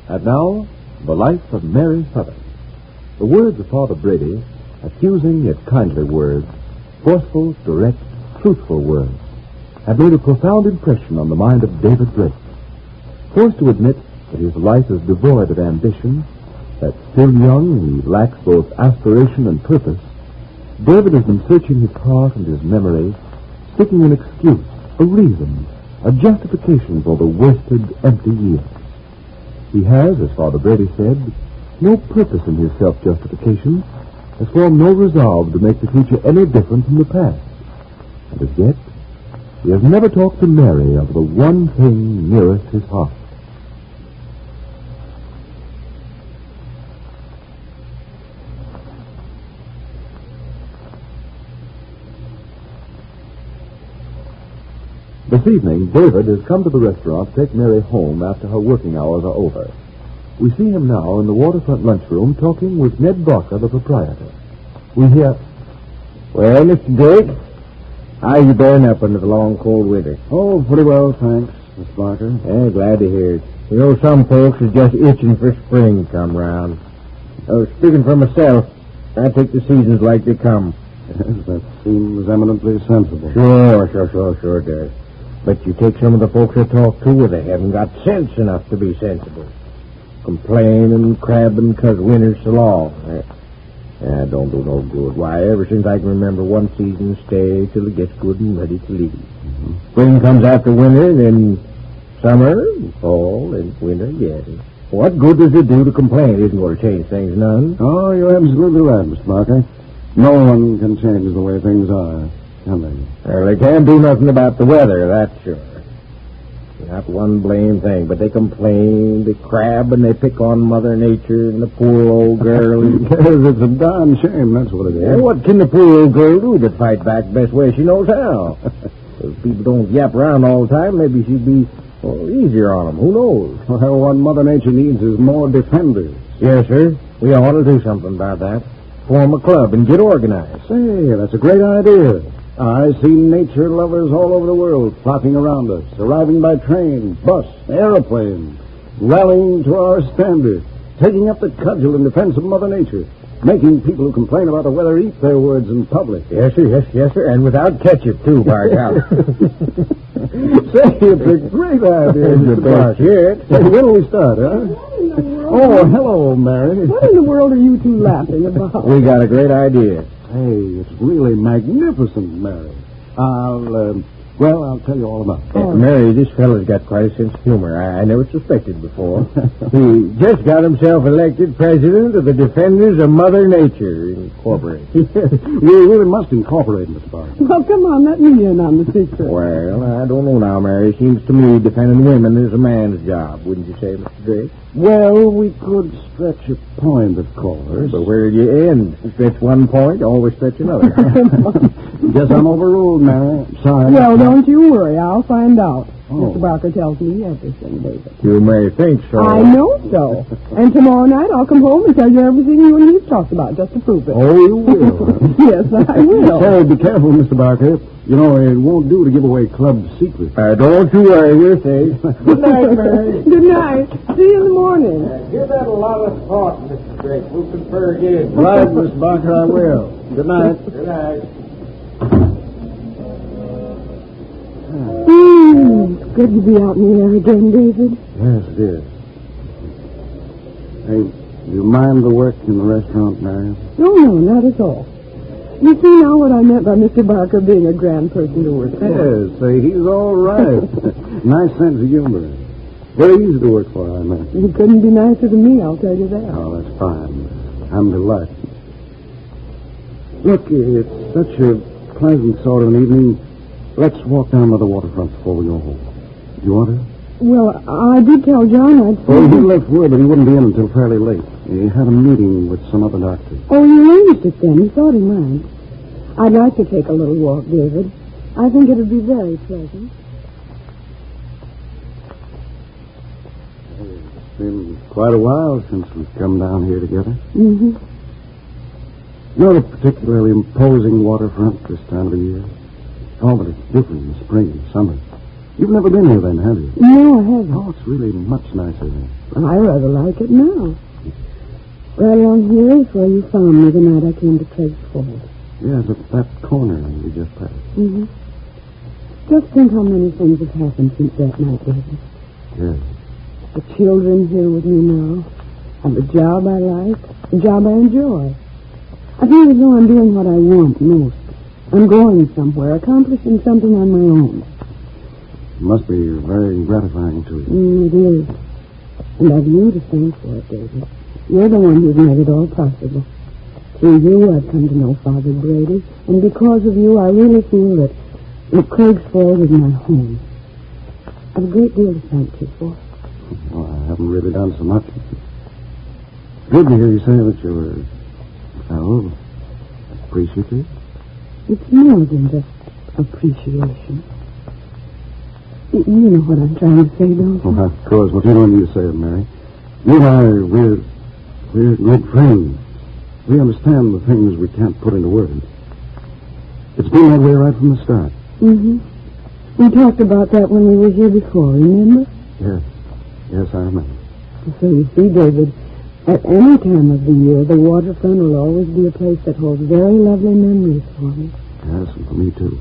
And now, the life of Mary Southern. The words of Father Brady, accusing yet kindly words, forceful, direct, truthful words, have made a profound impression on the mind of David Drake. Forced to admit that his life is devoid of ambition, that still young he lacks both aspiration and purpose, David has been searching his heart and his memory, seeking an excuse, a reason, a justification for the wasted, empty years. He has, as Father Brady said, no purpose in his self-justification, has formed no resolve to make the future any different from the past. And as yet, he has never talked to Mary of the one thing nearest his heart. This evening, David has come to the restaurant to take Mary home after her working hours are over. We see him now in the waterfront lunchroom talking with Ned Barker, the proprietor. We hear, "Well, Mr. Drake, how are you bearing up under the long, cold winter?" "Oh, pretty well, thanks, Miss Barker." Yeah, glad to hear it. You know, some folks are just itching for spring to come round. Speaking for myself, I take the seasons like they come. Yes, that seems eminently sensible. Sure does. But you take some of the folks I talk to where they haven't got sense enough to be sensible. Complaining and crabbing because winter's so long. That don't do no good. Why, ever since I can remember, one season stay till it gets good and ready to leave. Mm-hmm. Spring comes after winter, then summer, and fall, and winter again. What good does it do to complain? It isn't going to change things none. Oh, you're absolutely right, Mr. Barker. No one can change the way things are, can they? Well, they can't do nothing about the weather, that's sure. Not one blame thing, but they complain, they crab, and they pick on Mother Nature and the poor old girl. Yes, it's a darn shame, that's what it is. And what can the poor old girl do but fight back the best way she knows how? If people don't yap around all the time, maybe she'd be easier on them. Who knows? Well, what Mother Nature needs is more defenders. Yes, sir. We ought to do something about that. Form a club and get organized. Say, that's a great idea. I see nature lovers all over the world flocking around us, arriving by train, bus, aeroplane, rallying to our standard, taking up the cudgel in defense of Mother Nature, making people who complain about the weather eat their words in public. Yes, sir, and without ketchup, too, by God. Say, it's a great idea, Mr. Barker. Hey, when do we start, huh? Oh, hello, Mary. What in the world are you two laughing about? We got a great idea. Hey, it's really magnificent, Mary. I'll tell you all about it. Mary, this fellow's got quite a sense of humor. I never suspected before. He just got himself elected president of the Defenders of Mother Nature, Incorporated. You really must incorporate, Mr. Barker. Well, come on, let me in on the secret. Well, I don't know now, Mary. Seems to me defending women is a man's job, wouldn't you say, Mr. Drake? Well, we could stretch a point, of course. But where do you end? Stretch one point, always stretch another. Guess I'm overruled, Mary. Sorry. Well, don't you worry. I'll find out. Oh. Mr. Barker tells me everything, David. You may think so. I know so. And tomorrow night I'll come home and tell you everything you and he's talked about, just to prove it. Oh, you will? Yes, I will. Say, be careful, Mr. Barker. You know, it won't do to give away club secrets. Don't you worry, we're safe. Good night, Mary. Good night. See you in the morning. Give that a lot of thought, Mr. Drake. We'll confer again. Right, Miss Barker, I will. Good night. Good night. It's good to be out in the air again, David. Yes, it is. Hey, do you mind the work in the restaurant, Mary? No, not at all. You see now what I meant by Mr. Barker being a grand person to work for? Yes, he's all right. Nice sense of humor. Very easy to work for, I imagine. He couldn't be nicer to me, I'll tell you that. Oh, that's fine. I'm delighted. Look, it's such a pleasant sort of an evening. Let's walk down to the waterfront before we go home. You want to? Well, I did tell John I'd... Oh, he left word, but he wouldn't be in until fairly late. He had a meeting with some other doctors. Oh, you arranged it then. He thought he might. I'd like to take a little walk, David. I think it would be very pleasant. It's been quite a while since we've come down here together. Mm-hmm. Not a particularly imposing waterfront this time of the year. Oh, but it's different in spring and summer. You've never been here then, have you? No, I haven't. Oh, it's really much nicer than. I rather like it now. Right along here is where you found me the night I came to Craig's Falls. Yes, at that corner we just passed. Mm-hmm. Just think how many things have happened since that night, David. Yes. The children here with me now, and the job I like, the job I enjoy. I feel as though I'm doing what I want most. I'm going somewhere, accomplishing something on my own. It must be very gratifying to you. It is. And I've you to thank for it, David. You're the one who's made it all possible. Through you, I've come to know Father Brady, and because of you, I really feel that Craig's Falls is my home. I've a great deal to thank you for. Well, I haven't really done so much. Good to hear you say that you were, well, appreciative. It's more than just appreciation. You know what I'm trying to say, don't you? Oh, of course. Well, you don't need to say it, Mary. You and I, we're good friends. We understand the things we can't put into words. It's been that way right from the start. Mm-hmm. We talked about that when we were here before, remember? Yes. Yes, I remember. So you see, David, at any time of the year, the waterfront will always be a place that holds very lovely memories for me. Yes, and for me, too.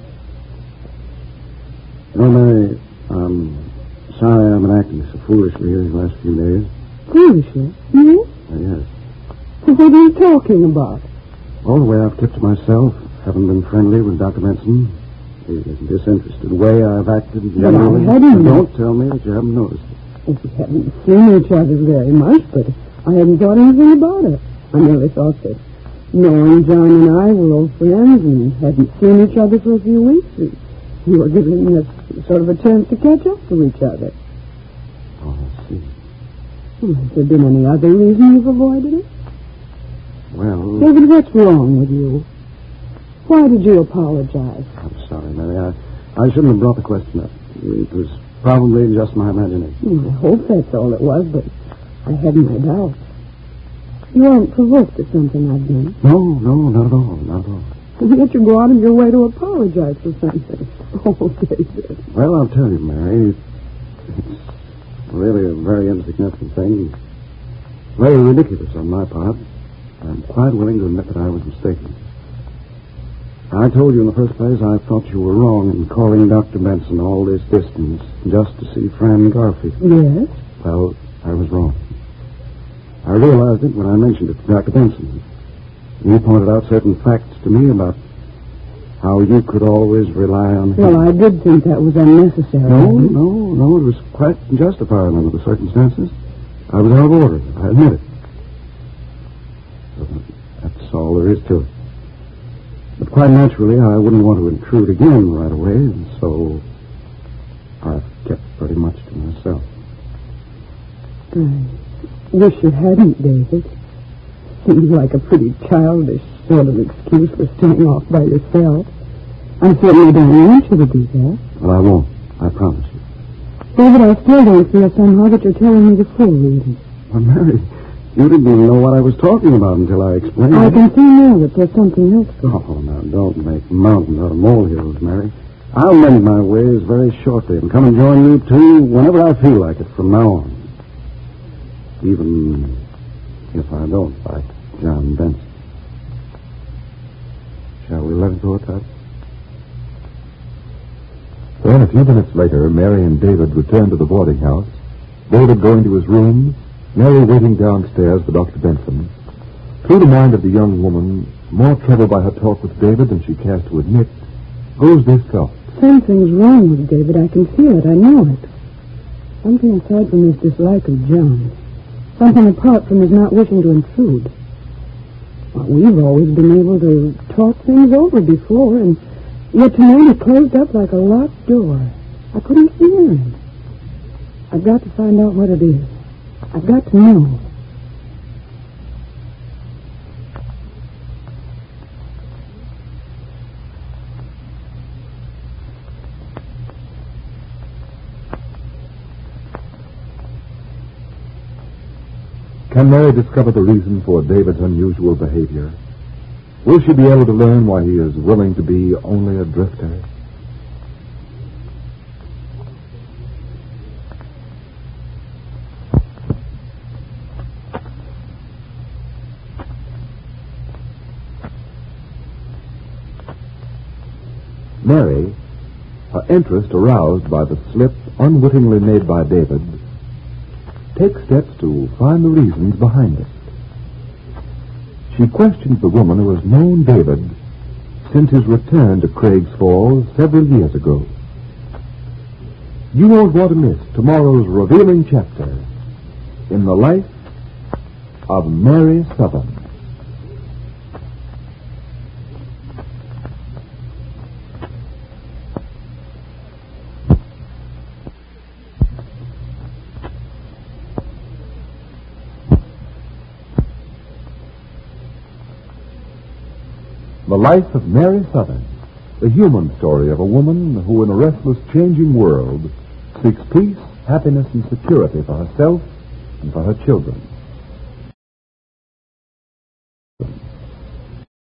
You know, Mary, I'm sorry I've been acting so foolishly here these last few days. Foolishly? You? Yes. So what are you talking about? All the way I've kept to myself, haven't been friendly with Dr. Benson. The disinterested way I've acted generally. But I hadn't. Don't tell me that you haven't noticed it. We haven't seen each other very much, but I hadn't thought anything about it. I merely thought that knowing John and I were old friends and hadn't seen each other for a few weeks, we were giving us sort of a chance to catch up to each other. Oh, I see. Well, has there been any other reason you've avoided it? Well... David, what's wrong with you? Why did you apologize? I'm sorry, Mary. I shouldn't have brought the question up. It was probably just my imagination. Well, I hope that's all it was, but I had my doubts. You aren't provoked at something I've done. No, not at all, not at all. And yet you go out of your way to apologize for something. Oh, David. Well, I'll tell you, Mary. It's really a very insignificant thing. Very ridiculous on my part. I'm quite willing to admit that I was mistaken. I told you in the first place I thought you were wrong in calling Dr. Benson all this distance just to see Fran Garfield. Yes? Well, I was wrong. I realized it when I mentioned it to Dr. Benson. He pointed out certain facts to me about how you could always rely on him. Well, I did think that was unnecessary. No, it was quite justified under the circumstances. I was out of order. I admit it. So that's all there is to it. But quite naturally, I wouldn't want to intrude again right away, and so I've kept pretty much to myself. I wish you hadn't, David. Seems like a pretty childish sort of excuse for staying off by yourself. I certainly don't want you to do that. Well, I won't. I promise you. David, I still don't feel somehow that you're telling me the full reason. Well, Mary, you didn't even know what I was talking about until I explained I it. can see now that there's something else there. Oh, now, don't make mountains out of molehills, Mary. I'll mend my ways very shortly and come and join you, too, whenever I feel like it from now on. Even if I don't like John Benson. Shall we let it go at that? Then, a few minutes later, Mary and David returned to the boarding house. David going to his room, Mary waiting downstairs for Dr. Benson. Through the mind of the young woman, more troubled by her talk with David than she cares to admit, goes this thought. Something's wrong with David. I can feel it. I know it. Something aside from his dislike of John. Something apart from his not wishing to intrude. Well, we've always been able to talk things over before, and yet tonight it closed up like a locked door. I couldn't hear him. I've got to find out what it is. I've got to know. Can Mary discover the reason for David's unusual behavior? Will she be able to learn why he is willing to be only a drifter? Mary, her interest aroused by the slip unwittingly made by David, takes steps to find the reasons behind it. She questions the woman who has known David since his return to Craig's Falls several years ago. You won't want to miss tomorrow's revealing chapter in the life of Mary Southern. The life of Mary Southern, the human story of a woman who in a restless, changing world seeks peace, happiness, and security for herself and for her children.